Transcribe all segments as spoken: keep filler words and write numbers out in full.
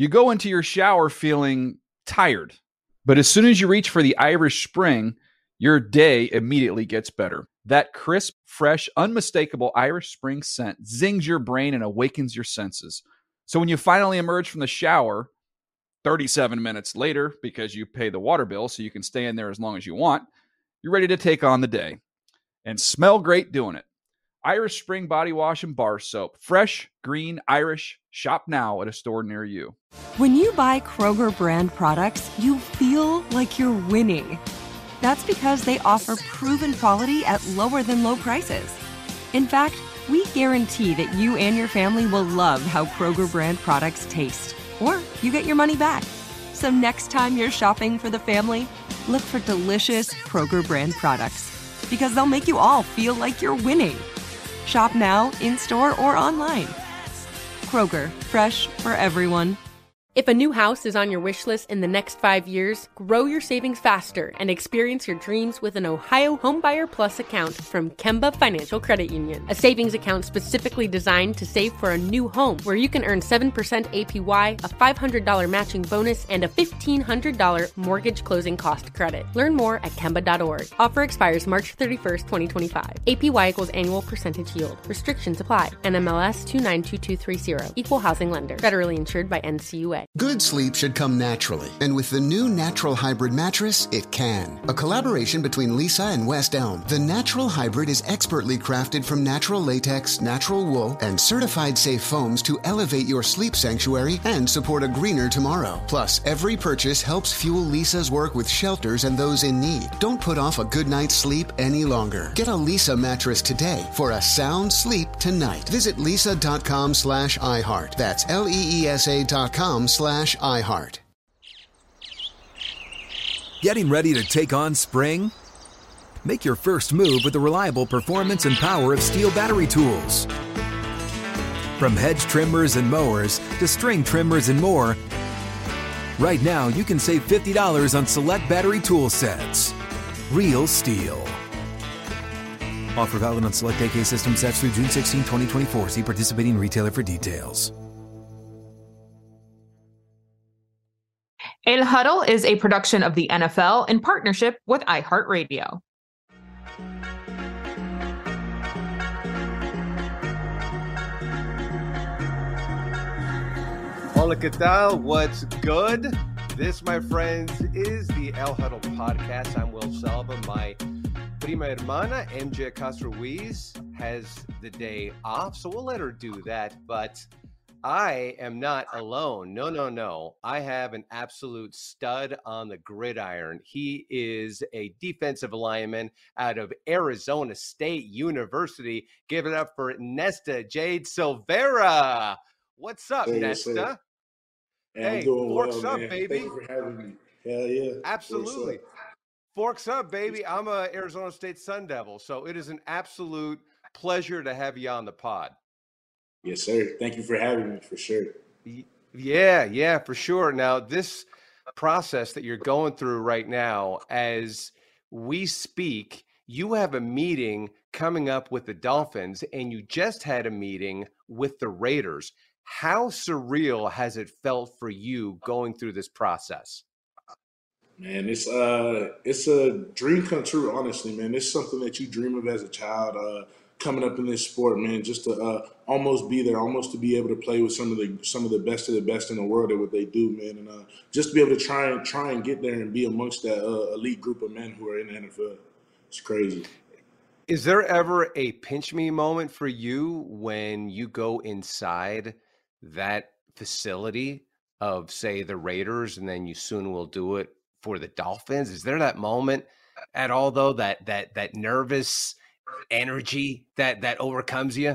You go into your shower feeling tired, but as soon as you reach for the Irish Spring, your day immediately gets better. That crisp, fresh, unmistakable Irish Spring scent zings your brain and awakens your senses. So when you finally emerge from the shower, thirty-seven minutes later, because you pay the water bill so you can stay in there as long as you want, you're ready to take on the day and smell great doing it. Irish Spring Body Wash and Bar Soap. Fresh, green, Irish. Shop now at a store near you. When you buy Kroger brand products, you feel like you're winning. That's because they offer proven quality at lower than low prices. In fact, we guarantee that you and your family will love how Kroger brand products taste, or you get your money back. So next time you're shopping for the family, look for delicious Kroger brand products, because they'll make you all feel like you're winning. Shop now, in-store, or online. Kroger, fresh for everyone. If a new house is on your wish list in the next five years, grow your savings faster and experience your dreams with an Ohio Homebuyer Plus account from Kemba Financial Credit Union. A savings account specifically designed to save for a new home, where you can earn seven percent A P Y, a five hundred dollars matching bonus, and a fifteen hundred dollars mortgage closing cost credit. Learn more at Kemba dot org. Offer expires March thirty-first, twenty twenty-five. A P Y equals annual percentage yield. Restrictions apply. N M L S two nine two two three zero. Equal housing lender. Federally insured by N C U A. Good sleep should come naturally, and with the new Natural Hybrid mattress, it can. A collaboration between Lisa and West Elm, the Natural Hybrid is expertly crafted from natural latex, natural wool, and certified safe foams to elevate your sleep sanctuary and support a greener tomorrow. Plus, every purchase helps fuel Lisa's work with shelters and those in need. Don't put off a good night's sleep any longer. Get a Lisa mattress today for a sound sleep tonight. Visit lisa.com slash iHeart. That's L-E-E-S-A dot com slash iHeart. Getting ready to take on spring? Make your first move with the reliable performance and power of Steel battery tools. From hedge trimmers and mowers to string trimmers and more, right now you can save fifty dollars on select battery tool sets. Real Steel. Offer valid on select A K system sets through June sixteenth, twenty twenty-four. See participating retailer for details. El Huddle is a production of the N F L in partnership with iHeartRadio. Hola, ¿qué tal? What's good? This, my friends, is the El Huddle podcast. I'm Will Salva. My prima hermana, M J Castro-Ruiz, has the day off, so we'll let her do that. But I am not alone. No, no, no. I have an absolute stud on the gridiron. He is a defensive lineman out of Arizona State University. Give it up for Nesta Jade Silvera. What's up, hey, Nesta? Hey, hey I'm doing forks well, up, man. baby. Thank you for having me. Hell yeah. Absolutely. Forks up, baby. I'm a Arizona State Sun Devil, so it is an absolute pleasure to have you on the pod. Yes, sir. Thank you for having me, for sure. Yeah, yeah, for sure. Now, this process that you're going through right now, as we speak, you have a meeting coming up with the Dolphins, and you just had a meeting with the Raiders. How surreal has it felt for you going through this process? Man, it's uh, it's a dream come true, honestly, man. It's something that you dream of as a child, uh, coming up in this sport, man, just to uh, almost be there, almost to be able to play with some of the some of the best of the best in the world at what they do, man, and uh, just to be able to try and try and get there and be amongst that uh, elite group of men who are in the N F L. It's crazy. Is there ever a pinch me moment for you when you go inside that facility of, say, the Raiders, and then you soon will do it for the Dolphins? Is there that moment at all, though, that that that nervous energy that that overcomes you?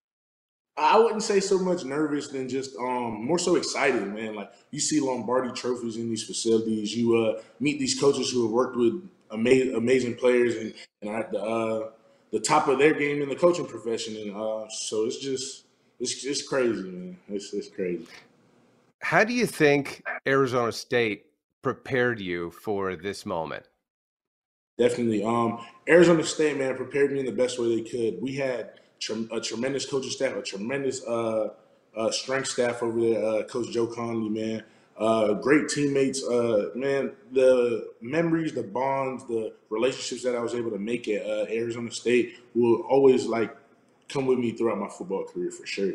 I wouldn't say so much nervous than just um, more so excited, man. Like, you see Lombardi trophies in these facilities. You uh, meet these coaches who have worked with ama- amazing players and, and are at the, uh, the top of their game in the coaching profession. And uh, so it's just it's it's crazy, man. It's it's crazy. How do you think Arizona State prepared you for this moment? Definitely. Um, Arizona State, man, prepared me in the best way they could. We had tre- a tremendous coaching staff, a tremendous uh, uh, strength staff over there, uh, Coach Joe Conley, man. Uh, great teammates, uh, man. The memories, the bonds, the relationships that I was able to make at uh, Arizona State will always like come with me throughout my football career for sure.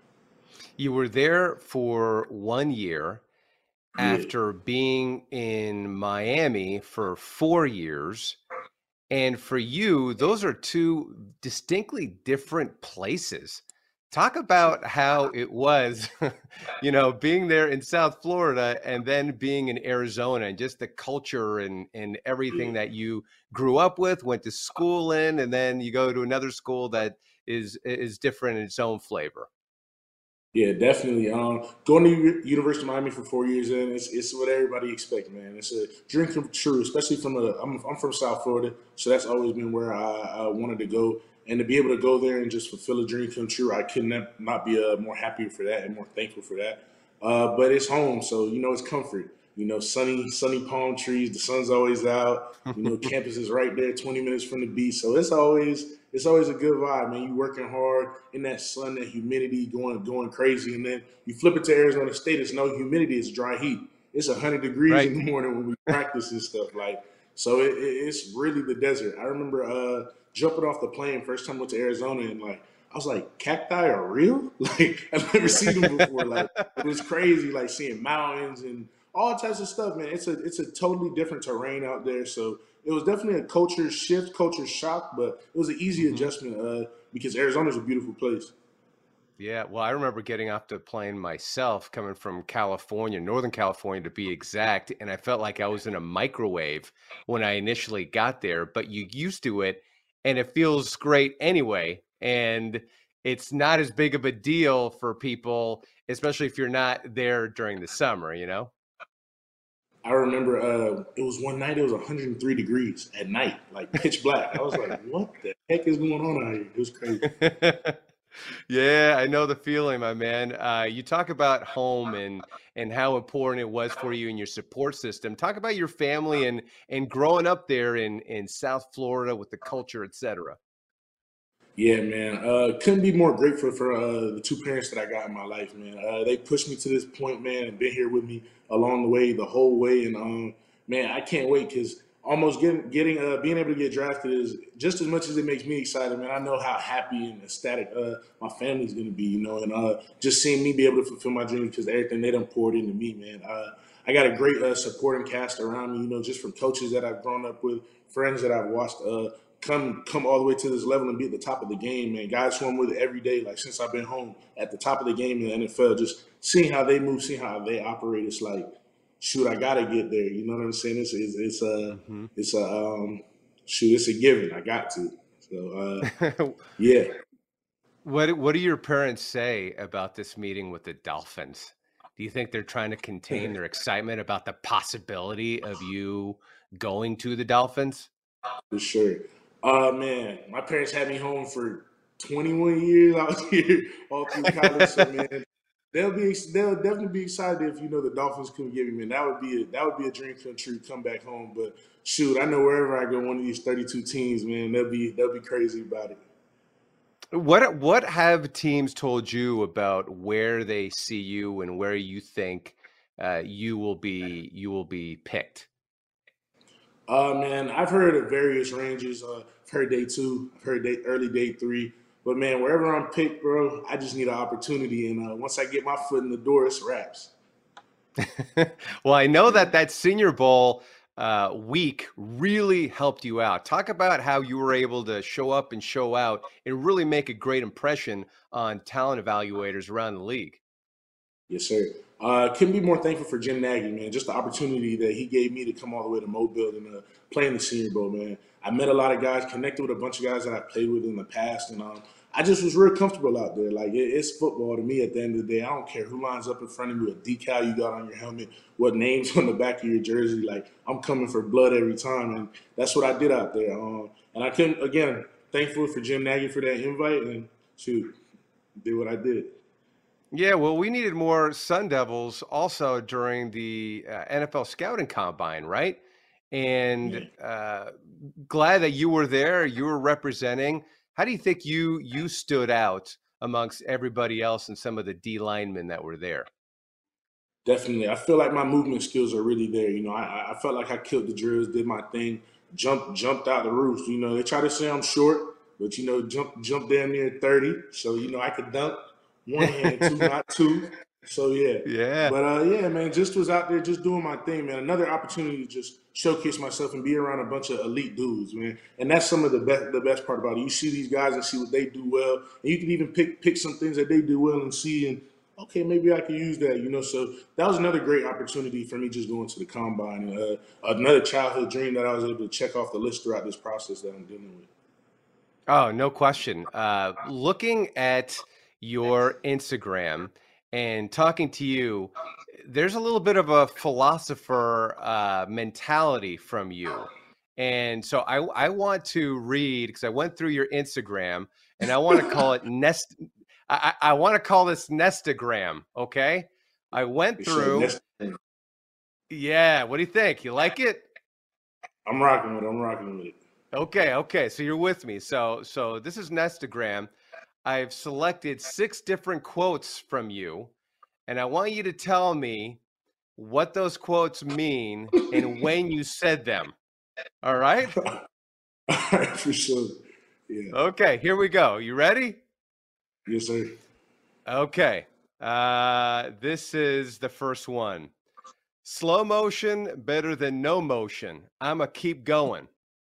You were there for one year Yeah. after being in Miami for four years. And for you, those are two distinctly different places. Talk about how it was, you know, being there in South Florida and then being in Arizona, and just the culture and, and everything that you grew up with, went to school in, and then you go to another school that is is different in its own flavor. Yeah, definitely. Um, going to U- University of Miami for four years, and it's it's what everybody expects, man. It's a dream come true, especially from the. I'm I'm from South Florida, so that's always been where I, I wanted to go, and to be able to go there and just fulfill a dream come true, I could not not be uh, more happy for that and more thankful for that. Uh, but it's home, so you know it's comfort. You know, sunny sunny palm trees. The sun's always out. You know, campus is right there, twenty minutes from the beach, so it's always. It's always a good vibe, man. You working hard in that sun, that humidity, going going crazy, and then you flip it to Arizona State. It's no humidity; it's dry heat. It's a hundred degrees Right. in the morning when we practice and stuff. Like, so it, it, it's really the desert. I remember uh, jumping off the plane first time I went to Arizona, and like I was like, cacti are real? Like I've never seen them before. Like it was crazy, like seeing mountains and all types of stuff, man. It's a it's a totally different terrain out there, so. It was definitely a culture shift, culture shock, but it was an easy Mhm. adjustment uh, because Arizona's a beautiful place. Yeah, well, I remember getting off the plane myself, coming from California, Northern California to be exact, and I felt like I was in a microwave when I initially got there, but you used to it, and it feels great anyway, and it's not as big of a deal for people, especially if you're not there during the summer, you know? I remember uh, it was one night, it was one hundred three degrees at night, like pitch black. I was like, what the heck is going on out here? It was crazy. Yeah, I know the feeling, my man. Uh, you talk about home and and how important it was for you and your support system. Talk about your family and and growing up there in in South Florida with the culture, et cetera. Yeah, man. Uh, couldn't be more grateful for uh, the two parents that I got in my life, man. Uh, they pushed me to this point, man, and been here with me along the way, the whole way. And um, man, I can't wait because almost getting, getting, uh, being able to get drafted is just as much as it makes me excited, man. I know how happy and ecstatic uh, my family's gonna be, you know, and uh, just seeing me be able to fulfill my dreams because everything they done poured into me, man. Uh, I got a great uh, supporting cast around me, you know, just from coaches that I've grown up with, friends that I've watched. Uh, come come all the way to this level and be at the top of the game, man. Guys who I'm with every day, like since I've been home, at the top of the game in the N F L, just seeing how they move, seeing how they operate, it's like, shoot, I gotta get there. You know what I'm saying? It's it's it's a hmm it's a um shoot, it's a given. I got to. So uh yeah. What what do your parents say about this meeting with the Dolphins? Do you think they're trying to contain their excitement about the possibility of you going to the Dolphins? For sure. Uh man, my parents had me home for twenty-one years. I was here all through college. So man, they'll be they'll definitely be excited if you know the Dolphins couldn't give me, man. That would be a, that would be a dream come true. Come back home, but shoot, I know wherever I go, one of these thirty-two teams, man, they'll be they'll be crazy about it. What what have teams told you about where they see you and where you think uh, you will be you will be picked? Uh man, I've heard of various ranges. Uh, I've heard day two, I've heard day, early day three. But man, wherever I'm picked, bro, I just need an opportunity. And uh, once I get my foot in the door, it's wraps. Well, I know that that Senior Bowl uh, week really helped you out. Talk about how you were able to show up and show out and really make a great impression on talent evaluators around the league. Yes, sir. Uh, couldn't be more thankful for Jim Nagy, man. Just the opportunity that he gave me to come all the way to Mobile and uh, play in the Senior Bowl, man. I met a lot of guys, connected with a bunch of guys that I played with in the past, and um, I just was real comfortable out there. Like, it, it's football to me at the end of the day. I don't care who lines up in front of you, what decal you got on your helmet, what name's on the back of your jersey. Like, I'm coming for blood every time, and that's what I did out there. Um, and I couldn't, again, thankful for Jim Nagy for that invite, and shoot, did what I did. Yeah, well, we needed more Sun Devils also during the uh, N F L scouting combine, right? And uh, glad that you were there. You were representing. How do you think you you stood out amongst everybody else and some of the D linemen that were there. Definitely. I feel like my movement skills are really there. You know, I, I felt like I killed the drills, did my thing, jumped jumped out the roof. You know, they try to say I'm short, but, you know, jump jump damn near thirty. So, you know, I could dunk one hand, two, not two. So, yeah. Yeah. But, uh, yeah, man, just was out there just doing my thing, man. Another opportunity to just showcase myself and be around a bunch of elite dudes, man. And that's some of the best the best part about it. You see these guys and see what they do well. And you can even pick pick some things that they do well and see and, okay, maybe I can use that, you know. So that was another great opportunity for me just going to the combine. Uh, another childhood dream that I was able to check off the list throughout this process that I'm dealing with. Oh, no question. Uh, looking at your Instagram and talking to you, there's a little bit of a philosopher uh, mentality from you. And so I, I want to read, because I went through your Instagram, and I want to call it Nest. I, I want to call this Nestagram, okay? I went through. Yeah, what do you think? You like it? I'm rocking with it. I'm rocking with it. Okay, okay. So you're with me. So so this is Nestagram. I've selected six different quotes from you, and I want you to tell me what those quotes mean and when you said them. All right? All right, for sure. Yeah. Okay, here we go. You ready? Yes, sir. Okay. Uh, this is the first one. Slow motion better than no motion. I'ma keep going.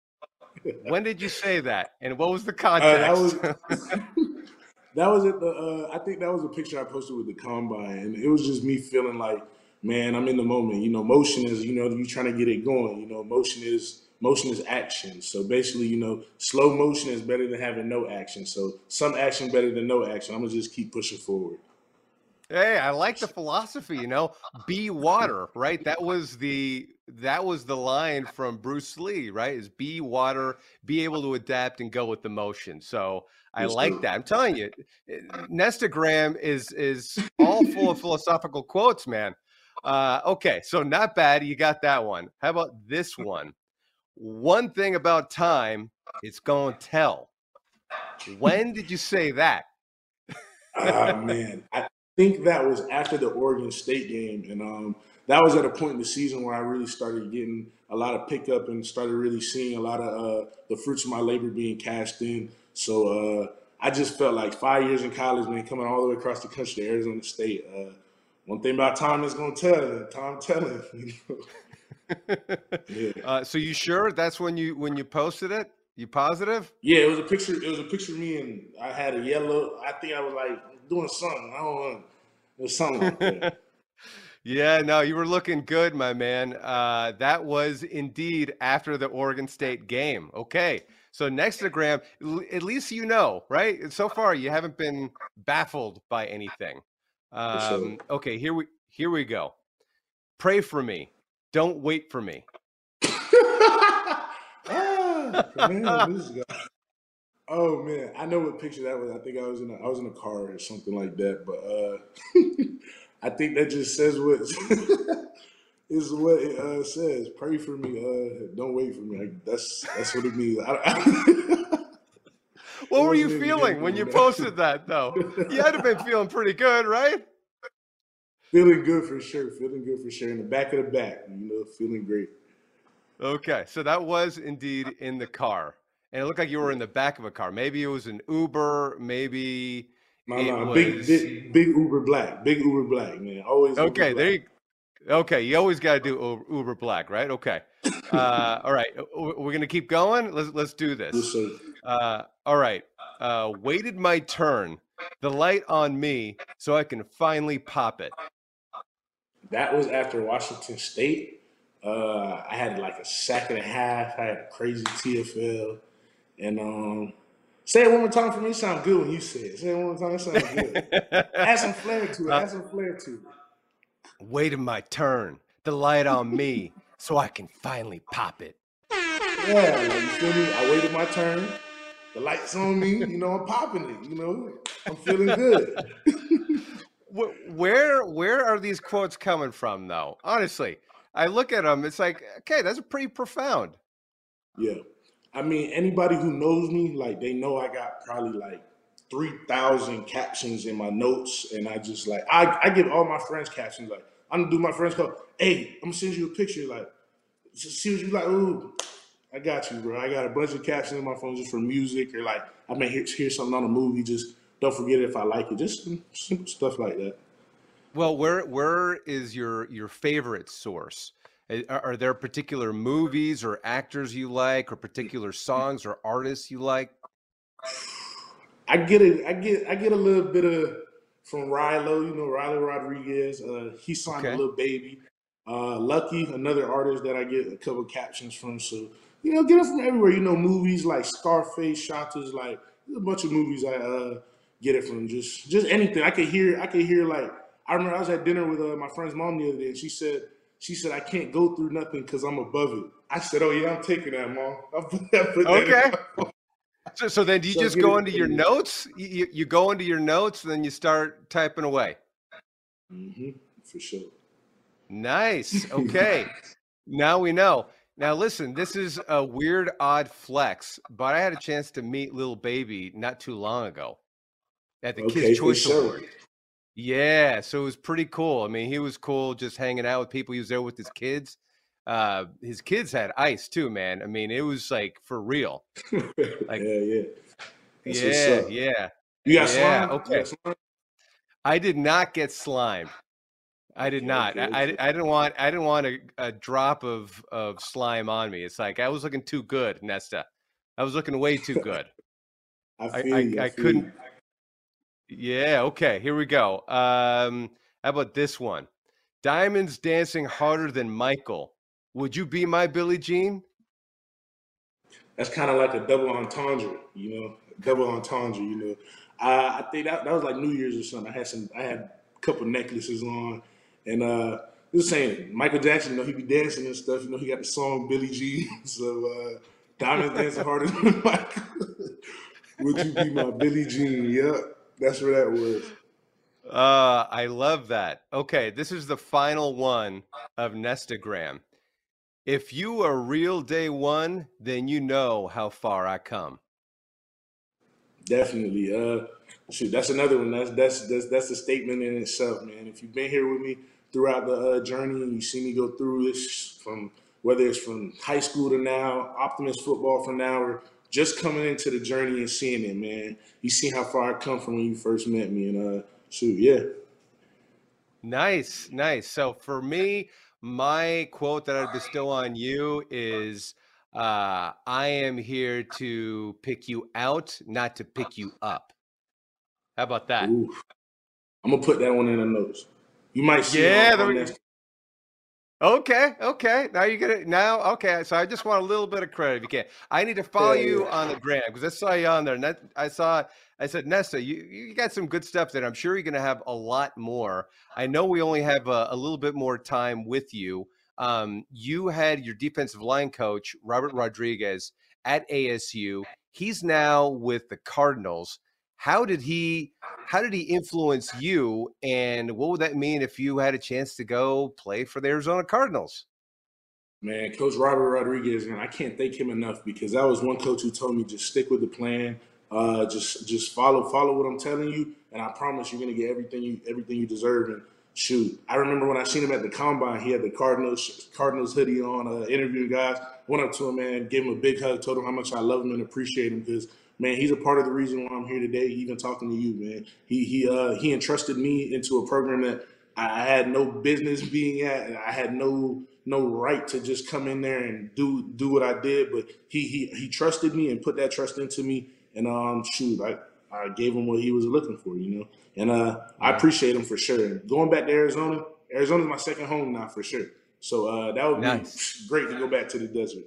When did you say that? And what was the context? Uh, that was that was at the. Uh, I think that was a picture I posted with the combine, and it was just me feeling like, man, I'm in the moment. You know, motion is, you know, you trying to get it going. You know, motion is motion is action. So basically, you know, slow motion is better than having no action. So some action better than no action. I'm gonna just keep pushing forward. Hey, I like the philosophy, you know, be water, right? That was the that was the line from Bruce Lee, right? Is be water, be able to adapt and go with the motion. So I like that. I'm telling you, Nestagram is is all full of philosophical quotes, man. Uh, okay, so not bad. You got that one. How about this one? One thing about time, it's gonna tell. When did you say that? Ah, uh, man. I think that was after the Oregon State game. And um, that was at a point in the season where I really started getting a lot of pickup and started really seeing a lot of uh, the fruits of my labor being cashed in. So uh, I just felt like five years in college, man, coming all the way across the country to Arizona State. Uh, one thing about time is going to tell. Time telling. You know? Yeah. Uh, so you sure that's when you when you posted it? You positive? Yeah, it was a picture. It was a picture of me, and I had a yellow. I think I was like doing something. I don't know. It was something like that. Yeah, no, you were looking good, my man. Uh, that was indeed after the Oregon State game. Okay, so Nextagram, at least you know, right? So far, you haven't been baffled by anything. Um, sure. Okay, here we here we go. Pray for me. Don't wait for me. ah, man, this guy. Oh man, I know what picture that was. I think I was in a, I was in a car or something like that. But uh, I think that just says what is what it uh, says. Pray for me. Uh, don't wait for me. Like, that's that's what it means. I, I, what were you feeling when you posted that, though? You had to have been feeling pretty good, right? Feeling good for sure. Feeling good for sure. In the back of the back, you know, feeling great. Okay, so that was indeed in the car. And it looked like you were in the back of a car. Maybe it was an Uber. Maybe no, it no, was... big, big, big Uber Black. Big Uber Black, man. Always. Okay, Uber there Black. you. Okay, you always got to do Uber Black, right? Okay. Uh, all right, we're gonna keep going. Let's let's do this. Yes, sir. Uh, all right. Uh, waited my turn. The light on me, so I can finally pop it. That was after Washington State. Uh, I had like a sack and a half. I had a crazy T F L. And um, say it one more time for me. It sounds good when you say it. Say it one more time. It sounds good. Add some flair to it. Add some flair to it. Waited my turn. The light on me, so I can finally pop it. Yeah, like, you feel me? I waited my turn. The light's on me. You know, I'm popping it. You know, I'm feeling good. Where where are these quotes coming from, though? Honestly, I look at them. It's like, okay, that's pretty profound. Yeah. I mean, anybody who knows me, like, they know I got probably like three thousand captions in my notes, and I just like I, I give all my friends captions. Like I'm gonna do my friends call, hey, I'm gonna send you a picture. Like see what you like. Ooh, I got you, bro. I got a bunch of captions in my phone just for music, or like I may hear, hear something on a movie. Just don't forget it if I like it. Just simple stuff like that. Well, where where is your your favorite source? Are, are there particular movies or actors you like, or particular songs or artists you like? I get it. I get I get a little bit of from Rilo, you know, Riley Rodriguez. Uh, he signed Okay. a little baby. Uh, Lucky, another artist that I get a couple captions from. So you know, get it from everywhere. You know, movies like Scarface, Shotters, like there's a bunch of movies I uh, get it from. Just just anything. I could hear. I could hear like I remember I was at dinner with uh, my friend's mom the other day, and she said she said I can't go through nothing because I'm above it. I said, oh yeah, I'm taking that, mom. I put that, put that Okay. in my phone. So, so then do you So just get go it into your from- notes? You, you go into your notes, and then you start typing away. Mhm, for sure. Nice. Okay. Now we know. Now listen, this is a weird, odd flex, but I had a chance to meet Lil Baby not too long ago at the Okay, Kids for Choice sure. Award. Yeah, so it was pretty cool. I mean, he was cool just hanging out with people. He was there with his kids. Uh, his kids had ice too, man. I mean, it was like for real. Like, yeah, yeah. That's what's yeah, up. yeah. You got Yeah, slime? okay. You got slime? I did not get slimed. I did Okay, not. okay, I, okay. I didn't want. I didn't want a, a drop of of slime on me. It's like I was looking too good, Nesta. I was looking way too good. I I feel I, you. I, I feel couldn't. you. Yeah. Okay. Here we go. Um. How about this one? Diamonds dancing harder than Michael. Would you be my Billie Jean? That's kind of like a double entendre, you know, double entendre, you know. I, I think that, that was like New Year's or something. I had some, I had a couple necklaces on, and uh, just saying, Michael Jackson, you know, he be dancing and stuff. You know, he got the song Billie Jean, so uh, Diamonds dancing harder than Michael. Would you be my Billie Jean? Yep, that's where that was. Uh, I love that. Okay, this is the final one of Nestagram. If you are real day one, then you know how far I come. Definitely. Uh, shoot, that's another one. That's that's that's that's a statement in itself, man. If you've been here with me throughout the uh, journey and you see me go through this, from whether it's from high school to now, Optimist football from now, or just coming into the journey and seeing it, man. You see how far I come from when you first met me, and uh, shoot, yeah. Nice, nice. So for me, my quote that I bestow on you is, uh, I am here to pick you out, not to pick you up. How about that? Ooh. I'm gonna put that one in the notes. You might see Yeah, it on, there on we- next. Okay, okay. Now you get it. Now, okay. So I just want a little bit of credit if you can. I need to follow Yeah, you yeah. on the gram because I saw you on there. And that, I saw. I said, Nesta, you you got some good stuff there. I'm sure you're going to have a lot more. I know we only have a, a little bit more time with you. Um, you had your defensive line coach Robert Rodriguez at A S U. He's now with the Cardinals. How did he? How did he influence you? And what would that mean if you had a chance to go play for the Arizona Cardinals? Man, Coach Robert Rodriguez, man, I can't thank him enough because that was one coach who told me just stick with the plan, uh, just just follow follow what I'm telling you, and I promise you're gonna get everything you everything you deserve. And shoot, I remember when I seen him at the combine, he had the Cardinals Cardinals hoodie on, uh, interviewing guys. Went up to him, man, gave him a big hug, told him how much I love him and appreciate him because, man, he's a part of the reason why I'm here today, even talking to you, man. He he uh, he entrusted me into a program that I had no business being at, and I had no no right to just come in there and do do what I did. But he he he trusted me and put that trust into me, and um, shoot, I I gave him what he was looking for, you know. And uh, I appreciate him for sure. And going back to Arizona, Arizona's my second home now for sure. So uh, that would Nice. be great to go back to the desert.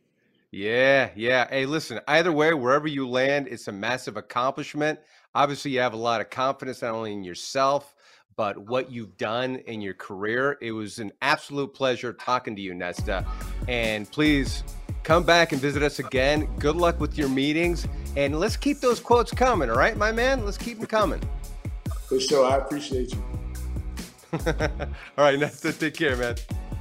Yeah, yeah. Hey, listen, either way, wherever you land, it's a massive accomplishment. Obviously, you have a lot of confidence, not only in yourself, but what you've done in your career. It was an absolute pleasure talking to you, Nesta. And please come back and visit us again. Good luck with your meetings. And let's keep those quotes coming, all right, my man? Let's keep them coming. For sure. I appreciate you. All right, Nesta, take care, man.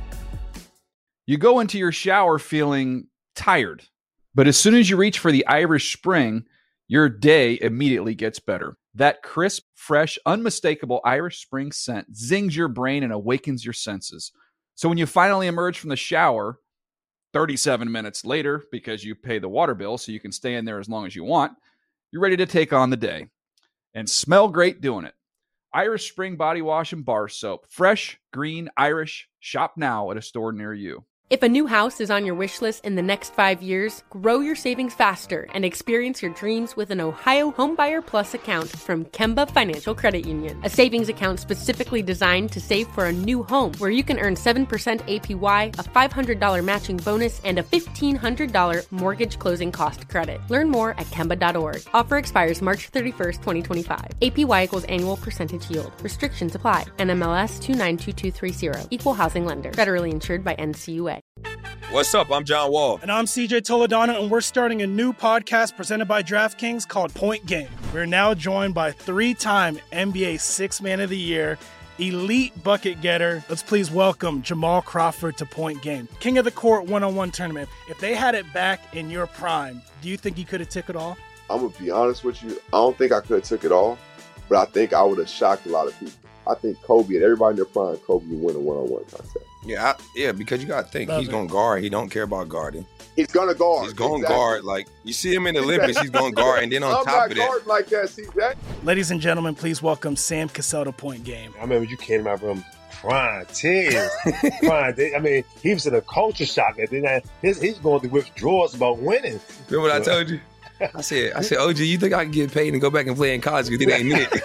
You go into your shower feeling tired, but as soon as you reach for the Irish Spring, your day immediately gets better. That crisp, fresh, unmistakable Irish Spring scent zings your brain and awakens your senses. So when you finally emerge from the shower thirty-seven minutes later, because you pay the water bill so you can stay in there as long as you want, you're ready to take on the day and smell great doing it. Irish Spring Body Wash and Bar Soap. Fresh, green, Irish. Shop now at a store near you. If a new house is on your wish list in the next five years, grow your savings faster and experience your dreams with an Ohio Homebuyer Plus account from Kemba Financial Credit Union. A savings account specifically designed to save for a new home where you can earn seven percent A P Y, a five hundred dollars matching bonus, and a fifteen hundred dollars mortgage closing cost credit. Learn more at Kemba dot org. Offer expires March thirty-first, twenty twenty-five. A P Y equals annual percentage yield. Restrictions apply. N M L S two nine two two three zero. Equal housing lender. Federally insured by N C U A. What's up? I'm John Wall. And I'm C J Toledano, and we're starting a new podcast presented by DraftKings called Point Game. We're now joined by three-time N B A Sixth Man of the Year, elite bucket getter. Let's please welcome Jamal Crawford to Point Game. King of the Court one-on-one tournament. If they had it back in your prime, do you think you could have took it all? I'm going to be honest with you. I don't think I could have took it all, but I think I would have shocked a lot of people. I think Kobe and everybody in their prime, Kobe would win a one-on-one contest. Yeah, I, yeah, because you got to think, Love he's going to guard. He don't care about guarding. He's going to guard. He's going to exactly. guard. Like, you see him in the Olympics, he's going to guard. And then on I'm top not of that. like that, C J. Ladies and gentlemen, please welcome Sam Cassell to Point Game. I remember you came out from crying, tears, crying. I mean, he was in a culture shock. And then his, he's going through withdrawals about winning. Remember what I told you? I said, I said, O G, you think I can get paid and go back and play in college because it ain't it?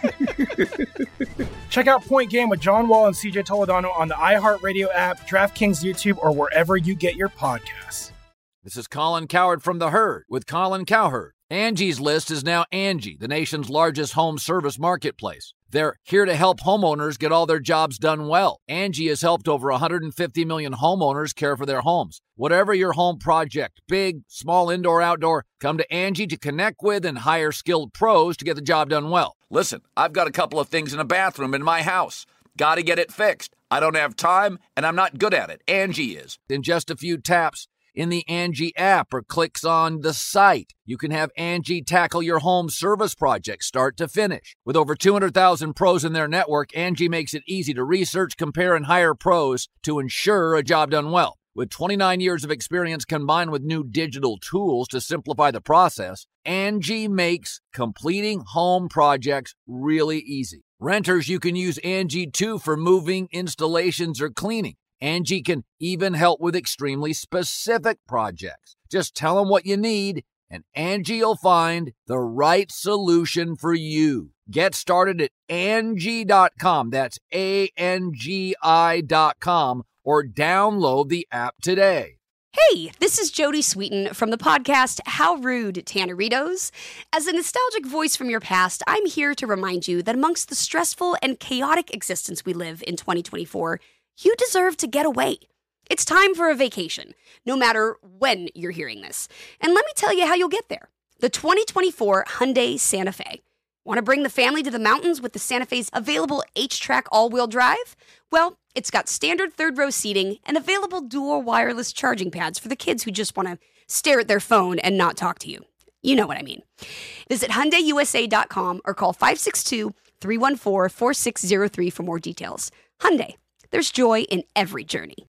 Check out Point Game with John Wall and C J Toledano on the iHeartRadio app, DraftKings YouTube, or wherever you get your podcasts. This is Colin Cowherd from The Herd with Colin Cowherd. Angie's List is now Angie, the nation's largest home service marketplace. They're here to help homeowners get all their jobs done well. Angie has helped over one hundred fifty million homeowners care for their homes. Whatever your home project, big, small, indoor, outdoor, come to Angie to connect with and hire skilled pros to get the job done well. Listen, I've got a couple of things in a bathroom in my house. Got to get it fixed. I don't have time, and I'm not good at it. Angie is. In just a few taps in the Angie app or clicks on the site, you can have Angie tackle your home service project start to finish. With over two hundred thousand pros in their network, Angie makes it easy to research, compare, and hire pros to ensure a job done well. With twenty-nine years of experience combined with new digital tools to simplify the process, Angie makes completing home projects really easy. Renters, you can use Angie too for moving, installations, or cleaning. Angie can even help with extremely specific projects. Just tell them what you need, and Angie will find the right solution for you. Get started at Angie dot com. That's A N G I dot com, or download the app today. Hey, this is Jodie Sweetin from the podcast How Rude, Tanneritos. As a nostalgic voice from your past, I'm here to remind you that amongst the stressful and chaotic existence we live in twenty twenty-four, you deserve to get away. It's time for a vacation, no matter when you're hearing this. And let me tell you how you'll get there. The twenty twenty-four Hyundai Santa Fe. Want to bring the family to the mountains with the Santa Fe's available H-Track all-wheel drive? Well, it's got standard third-row seating and available dual wireless charging pads for the kids who just want to stare at their phone and not talk to you. You know what I mean. Visit Hyundai U S A dot com or call five six two, three one four, four six zero three for more details. Hyundai. There's joy in every journey.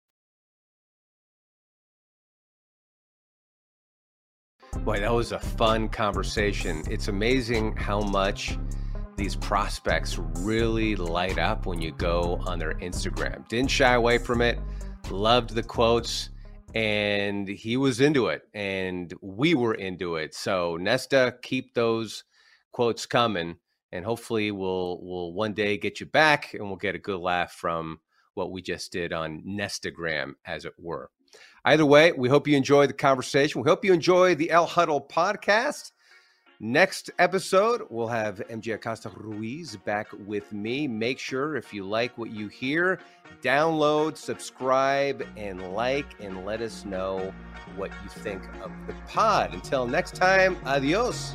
Boy, that was a fun conversation. It's amazing how much these prospects really light up when you go on their Instagram. Didn't shy away from it, loved the quotes, and he was into it, and we were into it. So Nesta, keep those quotes coming, and hopefully we'll we'll one day get you back, and we'll get a good laugh from what we just did on Nestagram, as it were. Either way, we hope you enjoyed the conversation. We hope you enjoy the El Huddle podcast. Next episode, we'll have M J Acosta Ruiz back with me. Make sure, if you like what you hear, download, subscribe, and like, and let us know what you think of the pod. Until next time, adios.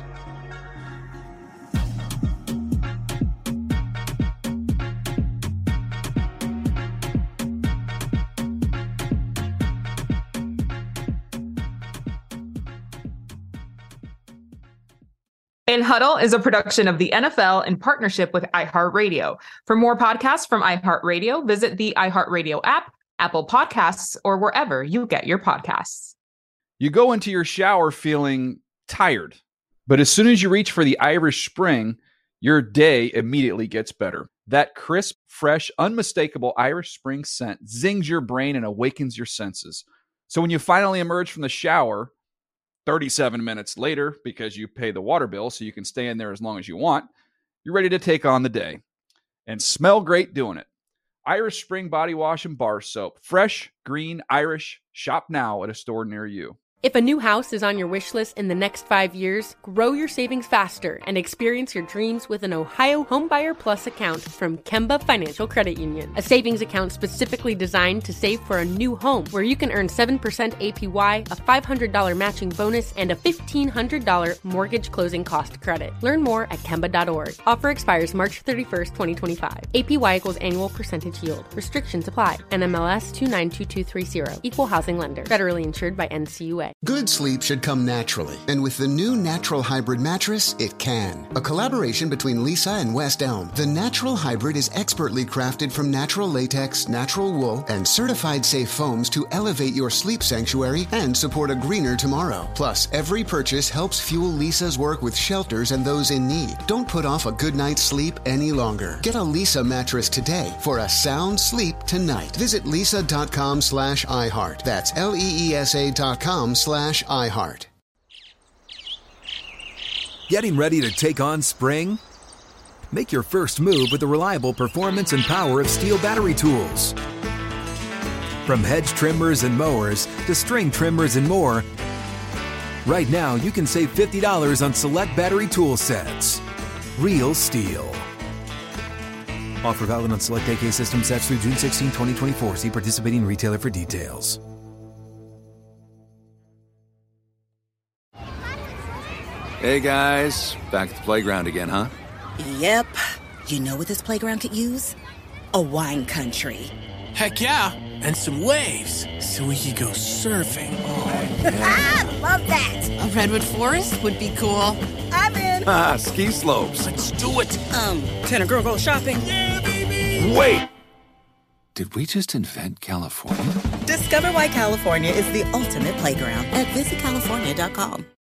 In Huddle is a production of the N F L in partnership with iHeartRadio. For more podcasts from iHeartRadio, visit the iHeartRadio app, Apple Podcasts, or wherever you get your podcasts. You go into your shower feeling tired, but as soon as you reach for the Irish Spring, your day immediately gets better. That crisp, fresh, unmistakable Irish Spring scent zings your brain and awakens your senses. So when you finally emerge from the shower, thirty-seven minutes later, because you pay the water bill so you can stay in there as long as you want, you're ready to take on the day and smell great doing it. Irish Spring Body Wash and Bar Soap. Fresh, green, Irish. Shop now at a store near you. If a new house is on your wish list in the next five years, grow your savings faster and experience your dreams with an Ohio Homebuyer Plus account from Kemba Financial Credit Union. A savings account specifically designed to save for a new home, where you can earn seven percent A P Y, a five hundred dollars matching bonus, and a fifteen hundred dollars mortgage closing cost credit. Learn more at Kemba dot org. Offer expires March thirty-first, twenty twenty-five. A P Y equals annual percentage yield. Restrictions apply. N M L S two nine two two three zero. Equal housing lender. Federally insured by N C U A. Good sleep should come naturally, and with the new Natural Hybrid mattress, it can. A collaboration between Lisa and West Elm, the Natural Hybrid is expertly crafted from natural latex, natural wool, and certified safe foams to elevate your sleep sanctuary and support a greener tomorrow. Plus, every purchase helps fuel Lisa's work with shelters and those in need. Don't put off a good night's sleep any longer. Get a Lisa mattress today for a sound sleep tonight. Visit lisa.com slash iHeart. That's L-E-E-S-A dot com slash iHeart. Getting ready to take on spring? Make your first move with the reliable performance and power of Steel battery tools. From hedge trimmers and mowers to string trimmers and more, right now you can save fifty dollars on select battery tool sets. Real Steel. Offer valid on select A K system sets through June sixteenth, twenty twenty-four. See participating retailer for details. Hey guys, back at the playground again, huh? Yep. You know what this playground could use? A wine country. Heck yeah, and some waves so we could go surfing. Oh, ah, love that. A redwood forest would be cool. I'm in. Ah, ski slopes. Let's do it. Um, can a girl go shopping? Yeah, baby. Wait! Did we just invent California? Discover why California is the ultimate playground at visit california dot com.